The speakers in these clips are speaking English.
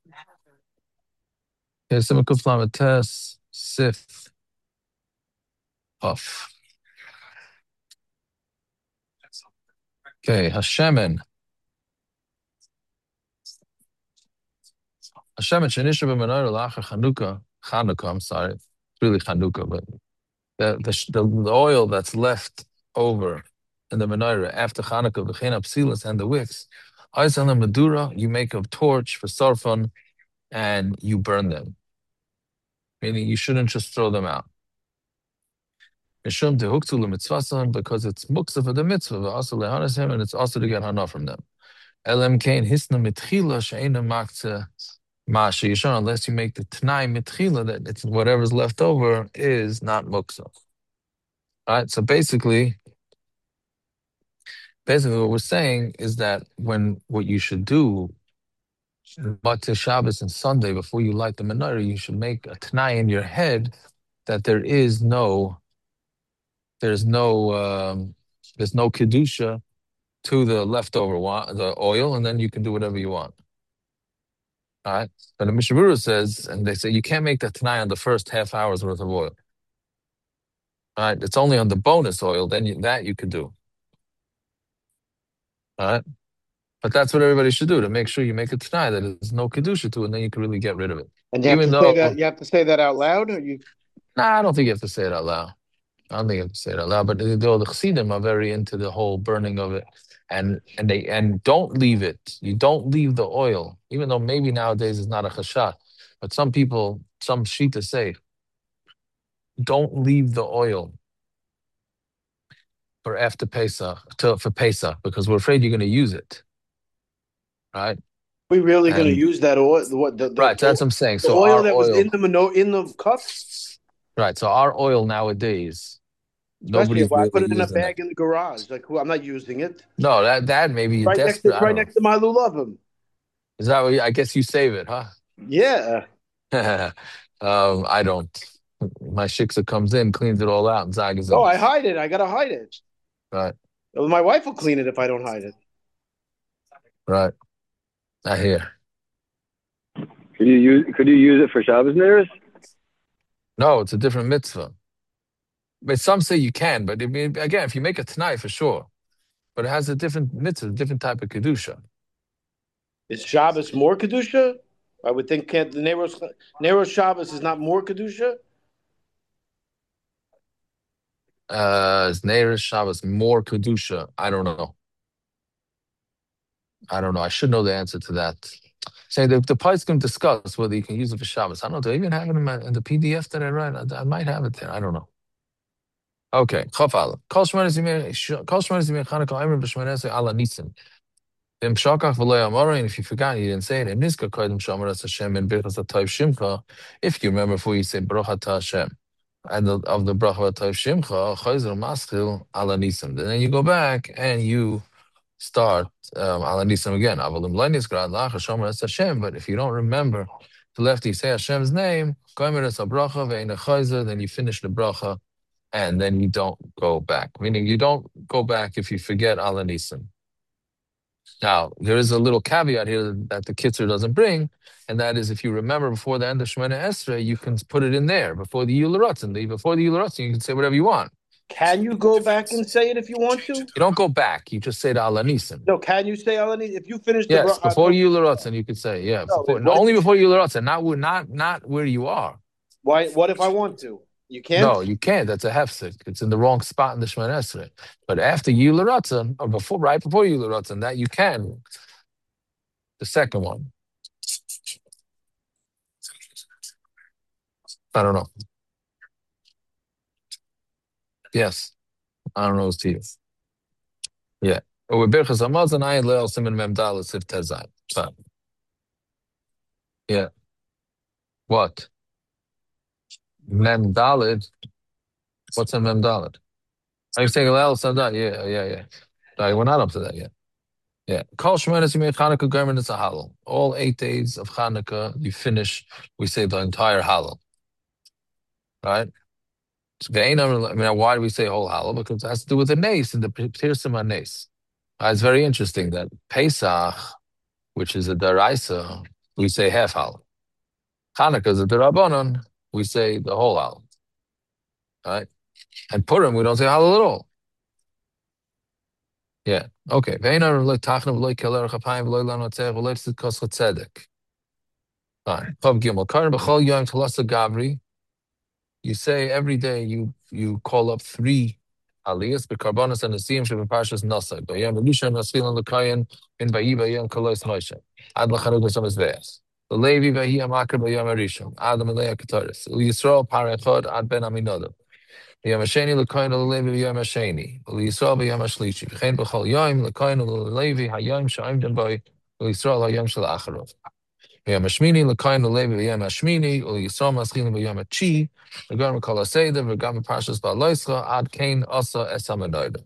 Okay, Simon Kuflam Test, Sif, Puff. Okay, Hashemen. Hashemen Shenisha b'menorah la'achar Chanukah. Chanukah, I'm sorry. It's really Chanukah, but the oil that's left over in the menorah after Chanukah, v'chein hapsilas, and the wicks. Ha'isal Madura, you make a torch for Sarfon and you burn them. Meaning you shouldn't just throw them out. Mishum tehuktu l'mitzvasan, because it's muksa for the mitzvah, v'asa lehanashem, and it's also to get hana from them. Elem kain hisna mitchila she'ena makta masha yishon, unless you make the t'nai mitchila that it's whatever's left over is not muksa. All right, so basically what we're saying is that what you should do, but to Shabbos and Sunday before you light the menorah, you should make a t'nai in your head that there's no kedusha to the leftover the oil, and then you can do whatever you want. All right, but the Mishnah Berurah says, and they say you can't make that t'nai on the first half hour's worth of oil. All right, it's only on the bonus oil. Then that you could do. All right. But that's what everybody should do, to make sure you make a t'nai that there's no kedusha to it, and then you can really get rid of it. And Even though, you have to say that out loud, or you? I don't think you have to say it out loud. I don't think you have to say it out loud. But the Chassidim are very into the whole burning of it, and don't leave it. You don't leave the oil, even though maybe nowadays it's not a chashat. But some people, some shita say, don't leave the oil for after Pesach, for Pesach, because we're afraid you're going to use it, right? We really going to And use that oil? right, so that's what I'm saying. The So oil our that was oil, in the cups? right? So our oil nowadays, Especially nobody's if I put really it in a using it. bag in the garage, like I'm not using it. No, that maybe you're desperate. I Right don't know. next to my lulavim. Is that what I guess you save it, huh? Yeah. I don't. My shiksa comes in, cleans it all out, and zagas Oh, on. I hide it. I gotta hide it. Right, Well, my wife will clean it if I don't hide it. right. I hear. Could you use it for Shabbos Neiros? No, it's a different mitzvah. But some say you can. But again, if you make a t'nai, for sure. But it has a different mitzvah, different type of kedusha. Is Shabbos more kedusha? I would think can't the Neros Shabbos is not more kedusha. Is Neiros Shabbos more kedusha? I don't know. I should know the answer to that. Say the parts can discuss whether you can use it for Shabbos. I don't know. Do I even have it in the PDF that I write? I might have it there. I don't know. Okay. Chafal. Kol Shmones Yimei Chanukah Omer b'Shmones Ala Nisim. V'im Shakach v'lo Yamora, and if you forgot, you didn't say it. And Nizka Kodim Shomer Es Hashem and Birchas HaTayv Shimcha. If you remember before you say Baruch Atah Hashem, and of the Bracha HaTayv Shimcha, Chayzer Maschil Ala Nisim. And then you go back and you start Ala Nisim again. Avalim Leinis Grad Lach Hashem Es Hashem. But if you don't remember to lefty say Hashem's name, Komer Es HaBracha Ve'ena Chayzer, then you finish the bracha and then you don't go back. Meaning you don't go back if you forget Ala Nisim. Now, there is a little caveat here that the Kitzur doesn't bring, and that is if you remember before the end of Shemana Esrei, you can put it in there before the Yul Ratzin. Before the Yul Ratzin, you can say whatever you want. Can you go back and say it if you want to? You don't go back. You just say the Ala Nisim. No, can you say Ala Nisim? If you finish the yes, bracha, before Yul Ratzin, you could say, yeah. no, Only before Yul Ratzin, not where you are. Why? What if I want to? You can't? No, you can't. That's a hefsek. It's in the wrong spot in the Shemana Esrei. But after Yul Ratzin, or right before Yul Ratzin, that you can. The second one. I don't know. Yes. I don't know his teeth. Yeah. Or with Birchas Hamazon, I Leil Simon Memdal Sif Tezai. Yeah. What? Memdalid? What's a Memdalid? Are you saying Leil Sadat? Yeah. No, we're not up to that yet. Yeah. Kol Shmones Yimei Chanukah Gomer is a halal. All 8 days of Chanukah, you finish, we say the entire halal. Right? I mean, why do we say whole halal? Because it has to do with the nace and the Pirsim nace. It's very interesting that Pesach, which is a daraisa, we say half halal. Hanukkah is a D'Rabbanan, we say the whole halal. Right? And Purim, we don't say halal at all. Yeah. Okay. Fine. You say every day you call up 3 aliyahs, bekarbanos and nesim shebeparshas nasa. Bayam Elisha Nasfilan Lekayin in Vayiva Yom Kolos Moshe. Ad Lachanuk L'Shamas Ve'as. The Levi Vahi Amakar Bayam Arishon. Ad Amalei Kataris. Yisrael Parechod Ad Ben Aminadav. Yom Hasheni Lekayin Levi Yom Hasheni. Yisrael Bayam Hashlishi. V'chein B'chol Yom Lekayin Levi Hayom Sha'im Den Boy. Yisrael Hayom Shel Acharov. Yom Hashmini Lekayin Levi Yom Hashmini. Yisrael Maschilin Bayom Hachi. V'gam Kol HaSeder. V'gam Parshas Ba'aloischa. Ad Kain Asa Es HaMedoida.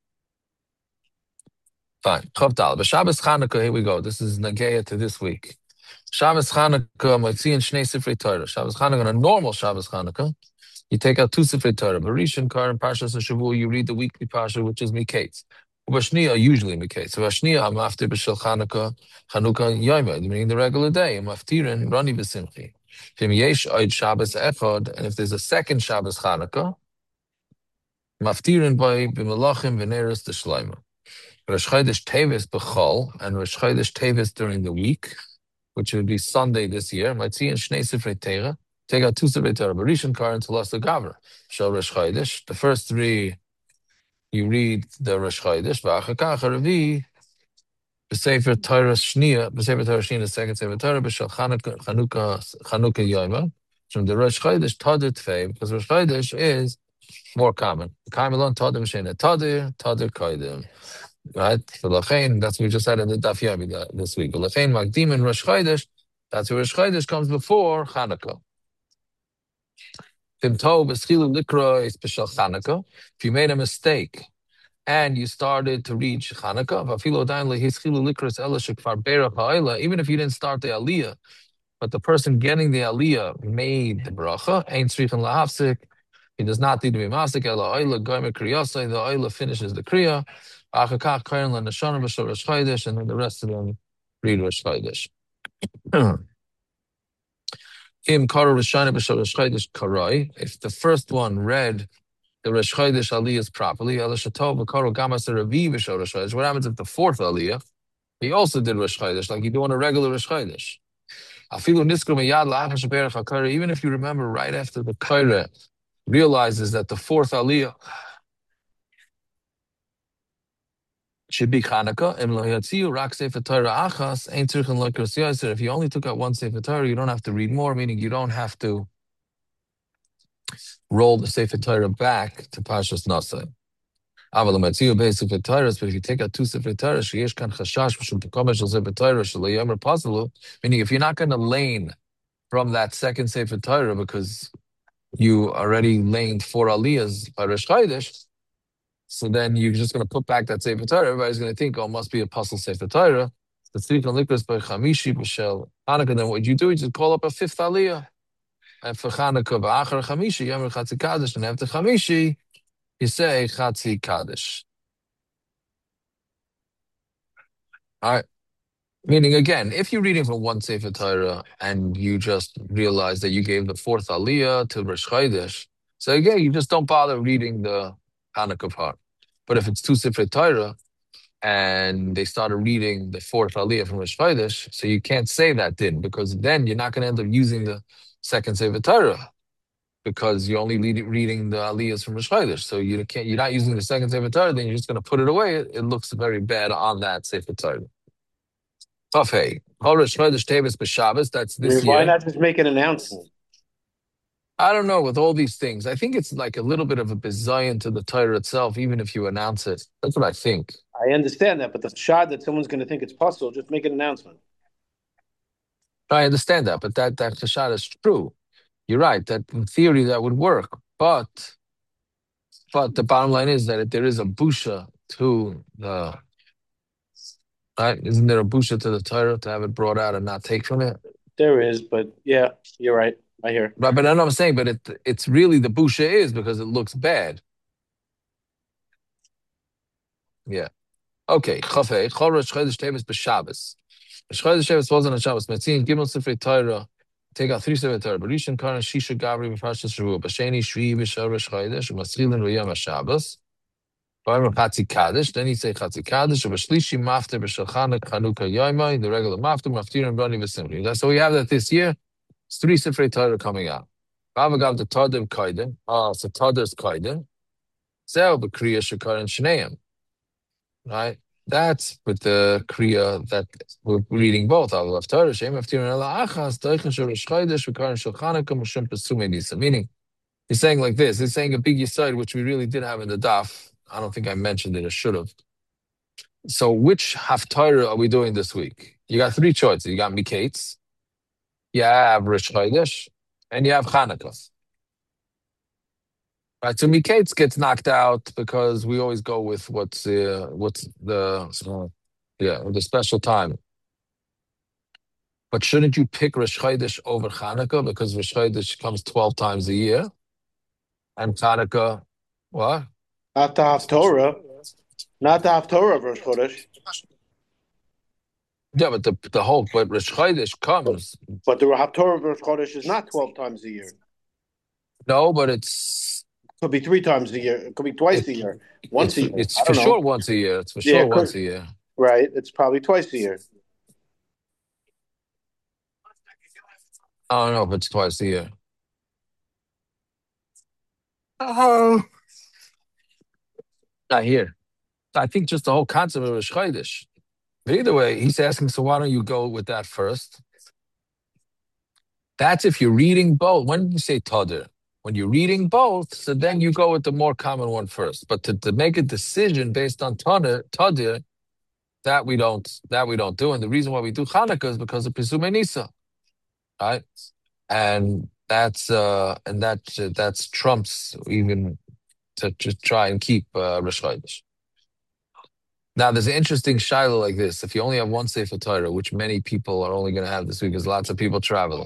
Fine. Chav Dal. B'Shabbos Chanukah, here we go. This is Nageya to this week. Shabbos Chanukah, Motzi and Shnei Sifrei Torah. Shabbos Chanukah, on a normal Shabbos Chanukah, you take out 2 Sifrei Torah. Barishon, Kar, Parshas Shavua, you read the weekly Parsha, which is Miketz. Ubashniya, usually Miketz. Ubashniya, I'm after B'Shel Chanukah, Chanukah Yoyma, meaning the regular day. I'm aftirin, Rani B'Simchi. V'im yesh oid Shabbos Echad, and if there's a second Shabbos Chanukah, Maftirin by B'Melachim V'Neres D'Shleima. Rosh Chodesh Teves B'Chol, and Rosh Chodesh Teves during the week, which would be Sunday this year. Might see in Shnei Sifrei Torah. Take out 2 Sifrei Torah. Barishon Kar and Telas Gavra. Shel Rosh Chodesh. The first 3 you read the Rosh Chodesh. V'achakach Haravi B'Sefer Torah Shnia. B'Sefer Torah Shnia. The second Sefer Torah. B'Shel Chanukah Yoyma. From the Rosh Chodesh Tadir Tfei, because Rosh Chodesh is more common. Kaimelon Tadir Mishena Tadir Kaidim. Right? So Lachain, that's what we just said in the Daf Yomi this week. Lachain Magdim and Rosh Chodesh, that's where Rosh Chodesh comes before Chanukah. Tim Tov Eschilu Likra is B'Shel Chanukah. If you made a mistake and you started to reach Chanukah, Vafilo Dain Lehischilu Likra is Elishik Far Berach Ha'ila, even if you didn't start the Aliyah, but the person getting the Aliyah made the bracha, Ein Tzrichen Lahafsik, he does not need to be masik. Ela Oila Goyme Kriyasai, the Oila finishes the Kriya. Achakach Kain LaNashana B'Shel Rosh Chodesh, and then the rest of them read Rosh Chodesh. Im Karo Rishana B'Shel Rosh Chodesh Karai. If the first one read the Rosh Chodesh Aliyahs properly, Ela Shatov Karo Gamas Ravi B'Shel Rosh Chodesh. What happens if the fourth Aliyah he also did Rosh Chodesh, like you do on a regular Rosh Chodesh? Afilu Niskru Meyad La'achar Sheperach HaKaira. Even if you remember right after the Kaira realizes that the fourth Aliyah should be Chanukah. If you only took out 1 Sefer Torah, you don't have to read more, meaning you don't have to roll the Sefer Torah back to Parshas Nasai. But if you take out 2 Sefer Torah, meaning if you're not going to lane from that second Sefer Torah because you already laned 4 aliyahs by Rosh Chodesh, so then you're just going to put back that Sefer Torah. Everybody's going to think, oh, it must be a puzzle Sefer Torah. The Tzrikan Likras by Chamishi B'Shel Chanukah. Then what you do is just call up a 5th aliyah. And for Chanukah, B'Achar Chamishi, Yomer Chatzi Kaddish. And after Chamishi, you say Chatzi Kaddish. All right. Meaning, again, if you're reading from 1 Sefer Torah and you just realize that you gave the 4th aliyah to Rosh Chodesh, so again, you just don't bother reading the Chanukah part. But if it's 2 Sefer Torah and they started reading the 4th aliyah from Rosh Chodesh, so you can't say that din, because then you're not going to end up using the 2nd Sefer Torah because you're only reading the aliyahs from Rosh Chodesh. So you're not using the 2nd Sefer Torah, then you're just going to put it away. It looks very bad on that Sefer Torah. Okay, Rosh Chodesh Teves B'Shabbos, that's this year. Why not just make an announcement? I don't know, with all these things. I think it's like a little bit of a bizayon to the Torah itself, even if you announce it. That's what I think. I understand that, but the shot that someone's going to think it's possible, just make an announcement. I understand that, but that shot is true. You're right, that in theory that would work. But the bottom line is that if there is a busha to the... Right? Isn't there a busha to the Torah to have it brought out and not take from it? There is, but yeah, you're right. I hear. Right, but I know what I'm saying, but it's really the busha is because it looks bad. Yeah. Okay. Chafei, Chol Rosh Chodesh Teves B'Shabbos. Shchodesh Sheves wasn't a Shabbos. Metzin Gimel Sifrei Torah. Take out 3 Sifrei Torah. Rishon Karan Shisha Gavri B'Parshas Shavua. B'Sheni Shvi B'Shoresh Chodesh. U'Maschilin V'Yom HaShabbos. V'Amar Chatzi Kaddish. Then he say Chatzi Kaddish. U'B'Shlishi Mafter B'Shalchana Chanukah Yoimai. The regular Mafter Maftir and Bani V'Simri. That's so we have that this year. It's 3 Sifrei Torah coming out. V'Avagav the Todim Koiden. So Todim's Koiden. Zeh B'Kriya Shekaran Shneim. Right? That's with the Kriya that we're reading both. Meaning, he's saying like this. He's saying a big Yisod, which we really did have in the Daf. I don't think I mentioned it. I should have. So which Haftarah are we doing this week? You got 3 choices. You got Miketz, you have Rosh Chodesh, and you have Chanukah. Right, so Miketz gets knocked out because we always go with what's the special time. But shouldn't you pick Rosh Chodesh over Chanukah because Rosh Chodesh comes 12 times a year, and Chanukah, what? Not the Haftorah. Not the Haftorah of Rosh Chodesh. Yeah, but but Rosh Chodesh comes. But the Haftorah of Rosh Chodesh is not 12 times a year. No, but it's could be 3 times a year. It could be twice a year. Once a year. It's for sure once a year. It's for sure once a year. Right. It's probably twice a year. I don't know if it's twice a year. Oh. Not here. I think just the whole concept of Rosh Chodesh. But either way, he's asking, so why don't you go with that first? That's if you're reading both. When did you say Tadir? When you're reading both, so then you go with the more common one first. But to make a decision based on Tadir, that we don't do. And the reason why we do Chanukah is because of Pesumei Nisa, right? And that's trumps even to try and keep Rosh Chodesh. Now, there's an interesting shiloh like this. If you only have one Sefer Torah, which many people are only going to have this week, because lots of people traveling,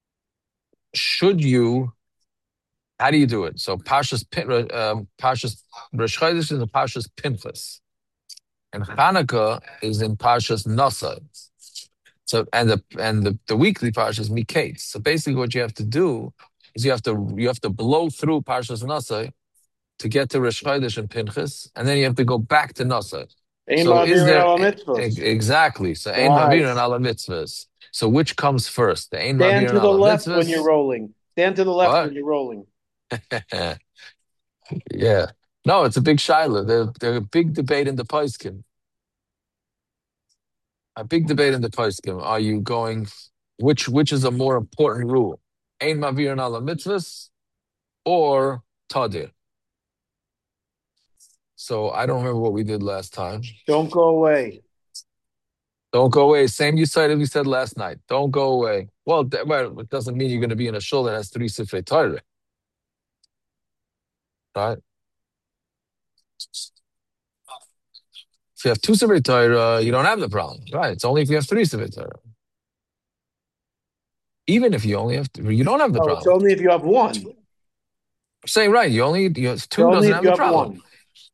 how do you do it? So Parshas Rosh Chodesh is in Parshas Pinchas, and Chanukah is in Parshas Nosai. So and the weekly Parshas Miketz. So basically, what you have to do is you have to blow through Parshas Nosai to get to Rosh Chodesh and Pinchas, and then you have to go back to Nosai. So is there exactly? So Ein Mavir and Ala Mitzvahs. So which comes first? The Ein Mavir and Ala Mitzvahs. Stand to the left when you're rolling. Stand to the left when you're rolling. Yeah. No, it's a big shiloh. There's a big debate in the Poskim. Are you going, which is a more important rule? Ein Mavir and Ala Mitzvahs or Tadir? So I don't remember what we did last time. Don't go away. Don't go away. Same you said we said last night. Don't go away. Well, it doesn't mean you're going to be in a shul that has 3 Sifrei Torah. Right? If you have 2 Sifrei Torah, you don't have the problem. Right? It's only if you have 3 Sifrei Torah. Even if you only have 3, you don't have the problem. It's only if you have 1. I'm saying right. You have 2 doesn't have the problem. 1.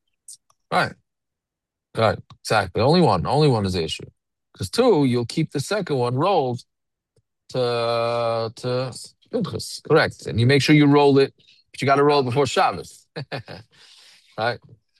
Right. Exactly. Only one is the issue. Because 2, you'll keep the second one rolled to Pinchas. Correct. And you make sure you roll it, but you got to roll it before Shabbos. Right?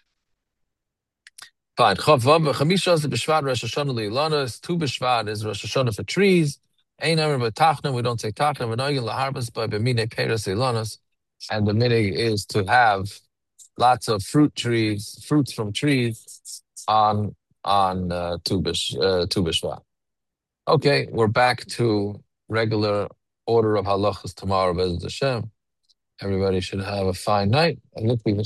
Fine. Chamisha is B'Shvat Rosh Hashanah Le'ilanos. 2 B'Shvat is Rosh Hashanah for trees. Ein Emer B'Tachna. We don't say Tachna. V'Noigin L'Harbas by B'Minei Peiros Le'ilanos. And the minig is to have lots of fruits from trees on Tu B'Shvat. Okay, we're back to regular order of halachas tomorrow, B'ezras Hashem. Everybody should have a fine night. And look, we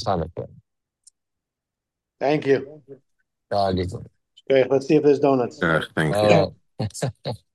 Thank you. Okay, let's see if there's donuts. Thank you.